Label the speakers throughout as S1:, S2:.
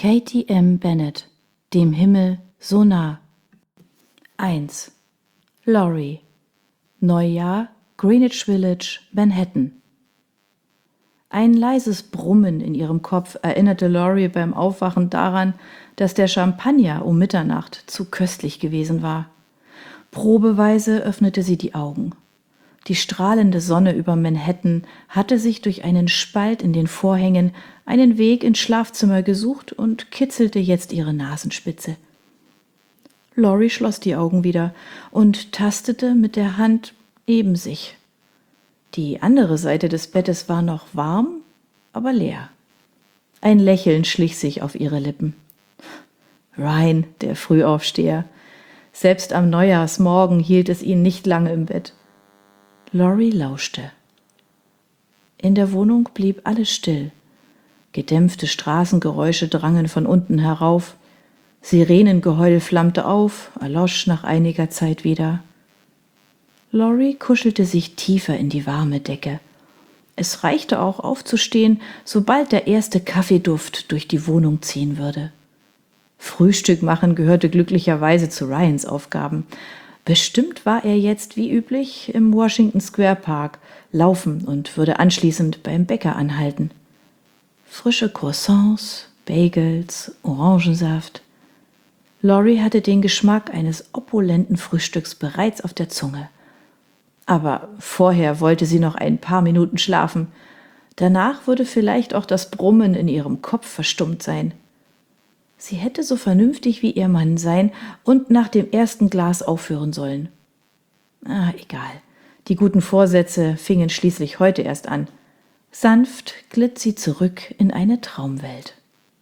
S1: Katie M. Bennett, dem Himmel so nah. 1. Laurie, Neujahr, Greenwich Village, Manhattan. Ein leises Brummen in ihrem Kopf erinnerte Laurie beim Aufwachen daran, dass der Champagner um Mitternacht zu köstlich gewesen war. Probeweise öffnete sie die Augen. Die strahlende Sonne über Manhattan hatte sich durch einen Spalt in den Vorhängen einen Weg ins Schlafzimmer gesucht und kitzelte jetzt ihre Nasenspitze. Laurie schloss die Augen wieder und tastete mit der Hand neben sich. Die andere Seite des Bettes war noch warm, aber leer. Ein Lächeln schlich sich auf ihre Lippen. Ryan, der Frühaufsteher. Selbst am Neujahrsmorgen hielt es ihn nicht lange im Bett. Laurie lauschte. In der Wohnung blieb alles still. Gedämpfte Straßengeräusche drangen von unten herauf. Sirenengeheul flammte auf, erlosch nach einiger Zeit wieder. Laurie kuschelte sich tiefer in die warme Decke. Es reichte auch aufzustehen, sobald der erste Kaffeeduft durch die Wohnung ziehen würde. Frühstück machen gehörte glücklicherweise zu Ryans Aufgaben. Bestimmt war er jetzt wie üblich im Washington Square Park laufen und würde anschließend beim Bäcker anhalten. Frische Croissants, Bagels, Orangensaft. Laurie hatte den Geschmack eines opulenten Frühstücks bereits auf der Zunge. Aber vorher wollte sie noch ein paar Minuten schlafen. Danach würde vielleicht auch das Brummen in ihrem Kopf verstummt sein. Sie hätte so vernünftig wie ihr Mann sein und nach dem ersten Glas aufhören sollen. Egal. Die guten Vorsätze fingen schließlich heute erst an. Sanft glitt sie zurück in eine Traumwelt.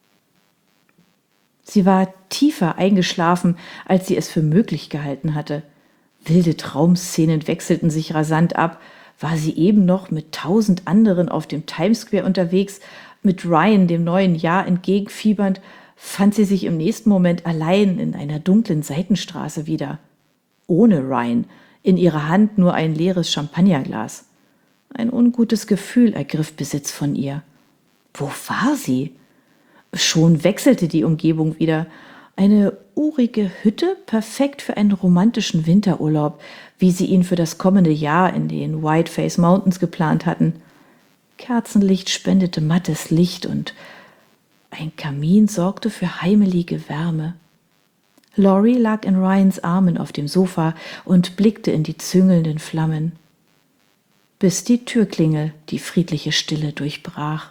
S1: Sie war tiefer eingeschlafen, als sie es für möglich gehalten hatte. Wilde Traumszenen wechselten sich rasant ab. War sie eben noch mit 1000 anderen auf dem Times Square unterwegs, mit Ryan dem neuen Jahr entgegenfiebernd, fand sie sich im nächsten Moment allein in einer dunklen Seitenstraße wieder. Ohne Ryan, in ihrer Hand nur ein leeres Champagnerglas. Ein ungutes Gefühl ergriff Besitz von ihr. Wo war sie? Schon wechselte die Umgebung wieder. Eine urige Hütte, perfekt für einen romantischen Winterurlaub, wie sie ihn für das kommende Jahr in den Whiteface Mountains geplant hatten. Kerzenlicht spendete mattes Licht und ein Kamin sorgte für heimelige Wärme. Laurie lag in Ryans Armen auf dem Sofa und blickte in die züngelnden Flammen, bis die Türklingel die friedliche Stille durchbrach.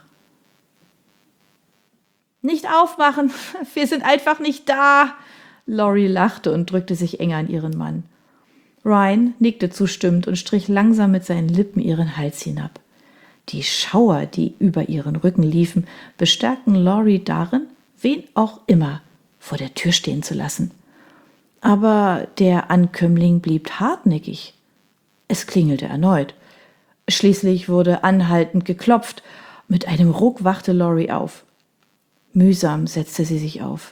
S1: »Nicht aufmachen, wir sind einfach nicht da!« Laurie lachte und drückte sich enger an ihren Mann. Ryan nickte zustimmend und strich langsam mit seinen Lippen ihren Hals hinab. Die Schauer, die über ihren Rücken liefen, bestärkten Laurie darin, wen auch immer vor der Tür stehen zu lassen. Aber der Ankömmling blieb hartnäckig. Es klingelte erneut. Schließlich wurde anhaltend geklopft. Mit einem Ruck wachte Laurie auf. Mühsam setzte sie sich auf.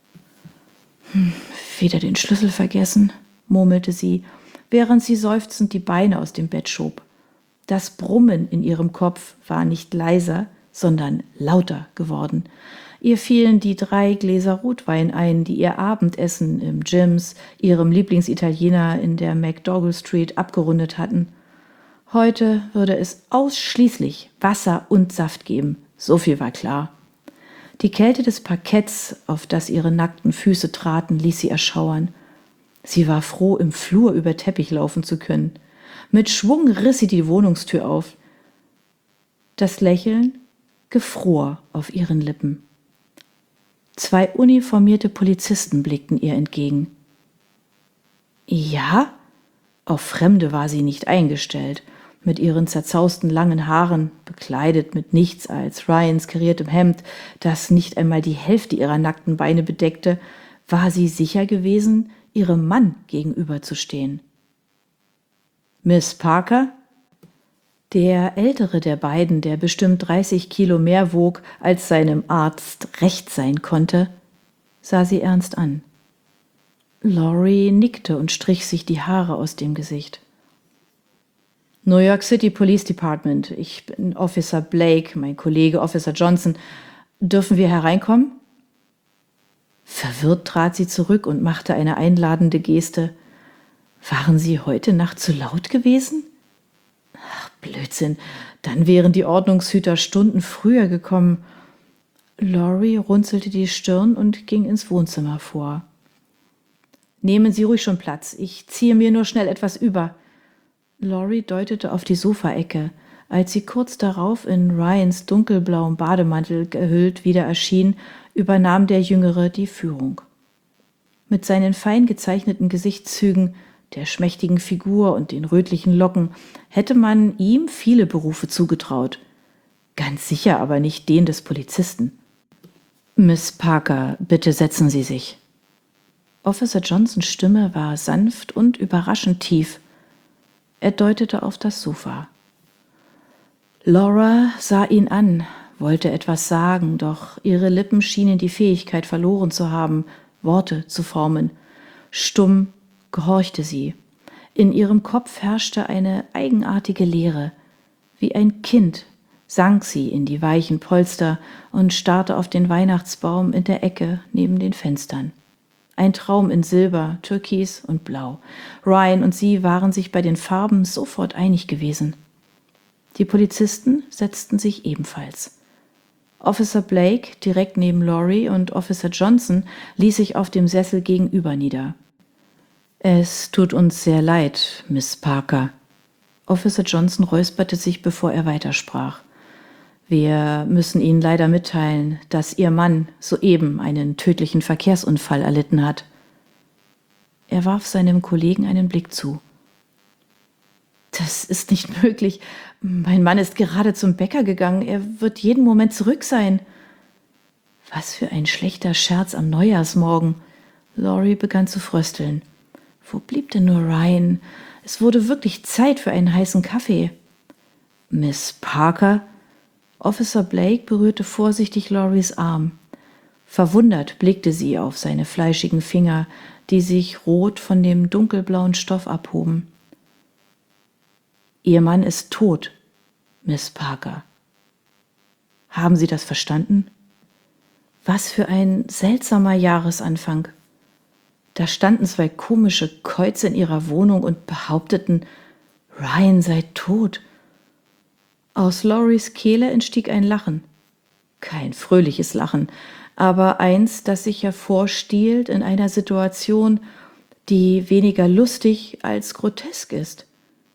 S1: »Wieder den Schlüssel vergessen«, murmelte sie, während sie seufzend die Beine aus dem Bett schob. Das Brummen in ihrem Kopf war nicht leiser, sondern lauter geworden. Ihr fielen die 3 Gläser Rotwein ein, die ihr Abendessen im Jim's, ihrem Lieblingsitaliener in der McDougal Street, abgerundet hatten. Heute würde es ausschließlich Wasser und Saft geben, so viel war klar. Die Kälte des Parketts, auf das ihre nackten Füße traten, ließ sie erschauern. Sie war froh, im Flur über Teppich laufen zu können. Mit Schwung riss sie die Wohnungstür auf. Das Lächeln gefror auf ihren Lippen. 2 uniformierte Polizisten blickten ihr entgegen. Ja? Auf Fremde war sie nicht eingestellt. Mit ihren zerzausten langen Haaren, bekleidet mit nichts als Ryans kariertem Hemd, das nicht einmal die Hälfte ihrer nackten Beine bedeckte, war sie sicher gewesen, ihrem Mann gegenüberzustehen. »Miss Parker?« Der ältere der beiden, der bestimmt 30 Kilo mehr wog, als seinem Arzt recht sein konnte, sah sie ernst an. Laurie nickte und strich sich die Haare aus dem Gesicht. »New York City Police Department. Ich bin Officer Blake, mein Kollege Officer Johnson. Dürfen wir hereinkommen?« Verwirrt trat sie zurück und machte eine einladende Geste. »Waren Sie heute Nacht zu laut gewesen?« »Ach, Blödsinn, dann wären die Ordnungshüter Stunden früher gekommen.« Laurie runzelte die Stirn und ging ins Wohnzimmer vor. »Nehmen Sie ruhig schon Platz, ich ziehe mir nur schnell etwas über.« Laurie deutete auf die Sofaecke. Als sie kurz darauf in Ryans dunkelblauem Bademantel gehüllt wieder erschien, übernahm der Jüngere die Führung. Mit seinen fein gezeichneten Gesichtszügen, der schmächtigen Figur und den rötlichen Locken hätte man ihm viele Berufe zugetraut. Ganz sicher aber nicht den des Polizisten. »Miss Parker, bitte setzen Sie sich.« Officer Johnsons Stimme war sanft und überraschend tief. Er deutete auf das Sofa. Laura sah ihn an, wollte etwas sagen, doch ihre Lippen schienen die Fähigkeit verloren zu haben, Worte zu formen. Stumm gehorchte sie. In ihrem Kopf herrschte eine eigenartige Leere. Wie ein Kind sank sie in die weichen Polster und starrte auf den Weihnachtsbaum in der Ecke neben den Fenstern. Ein Traum in Silber, Türkis und Blau. Ryan und sie waren sich bei den Farben sofort einig gewesen. Die Polizisten setzten sich ebenfalls. Officer Blake direkt neben Laurie und Officer Johnson ließ sich auf dem Sessel gegenüber nieder. »Es tut uns sehr leid, Miss Parker.« Officer Johnson räusperte sich, bevor er weitersprach. »Wir müssen Ihnen leider mitteilen, dass Ihr Mann soeben einen tödlichen Verkehrsunfall erlitten hat.« Er warf seinem Kollegen einen Blick zu. »Das ist nicht möglich. Mein Mann ist gerade zum Bäcker gegangen. Er wird jeden Moment zurück sein.« Was für ein schlechter Scherz am Neujahrsmorgen. Laurie begann zu frösteln. Wo blieb denn nur Ryan? Es wurde wirklich Zeit für einen heißen Kaffee. »Miss Parker?« Officer Blake berührte vorsichtig Lauries Arm. Verwundert blickte sie auf seine fleischigen Finger, die sich rot von dem dunkelblauen Stoff abhoben. »Ihr Mann ist tot, Miss Parker.« »Haben Sie das verstanden?« Was für ein seltsamer Jahresanfang. Da standen zwei komische Käuze in ihrer Wohnung und behaupteten, Ryan sei tot. Aus Lauries Kehle entstieg ein Lachen. Kein fröhliches Lachen, aber eins, das sich hervorstiehlt in einer Situation, die weniger lustig als grotesk ist.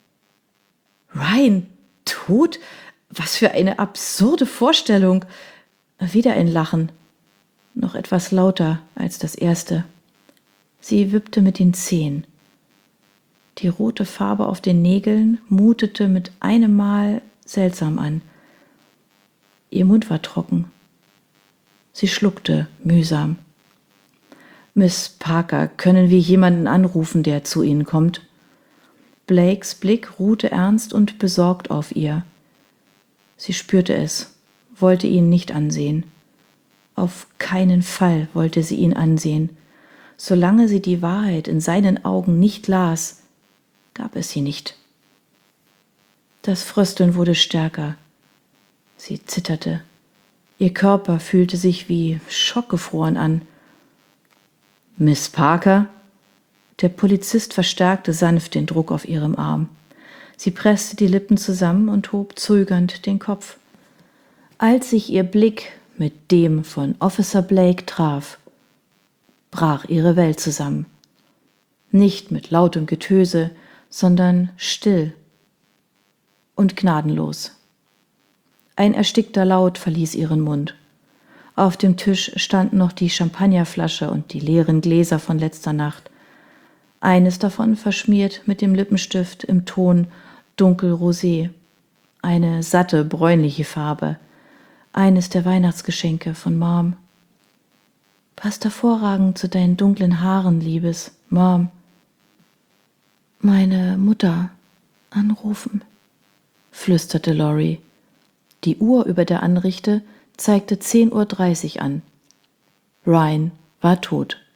S1: Ryan tot? Was für eine absurde Vorstellung. Wieder ein Lachen, noch etwas lauter als das erste. Sie wippte mit den Zehen. Die rote Farbe auf den Nägeln mutete mit einem Mal seltsam an. Ihr Mund war trocken. Sie schluckte mühsam. »Miss Parker, können wir jemanden anrufen, der zu Ihnen kommt?« Blakes Blick ruhte ernst und besorgt auf ihr. Sie spürte es, wollte ihn nicht ansehen. Auf keinen Fall wollte sie ihn ansehen. Solange sie die Wahrheit in seinen Augen nicht las, gab es sie nicht. Das Frösteln wurde stärker. Sie zitterte. Ihr Körper fühlte sich wie schockgefroren an. »Miss Parker?« Der Polizist verstärkte sanft den Druck auf ihrem Arm. Sie presste die Lippen zusammen und hob zögernd den Kopf. Als sich ihr Blick mit dem von Officer Blake traf, brach ihre Welt zusammen. Nicht mit lautem Getöse, sondern still und gnadenlos. Ein erstickter Laut verließ ihren Mund. Auf dem Tisch standen noch die Champagnerflasche und die leeren Gläser von letzter Nacht. Eines davon verschmiert mit dem Lippenstift im Ton dunkelrosé. Eine satte, bräunliche Farbe. Eines der Weihnachtsgeschenke von Mom. »Passt hervorragend zu deinen dunklen Haaren, Liebes, Mom.« »Meine Mutter anrufen«, flüsterte Laurie. Die Uhr über der Anrichte zeigte 10:30 Uhr an. Ryan war tot.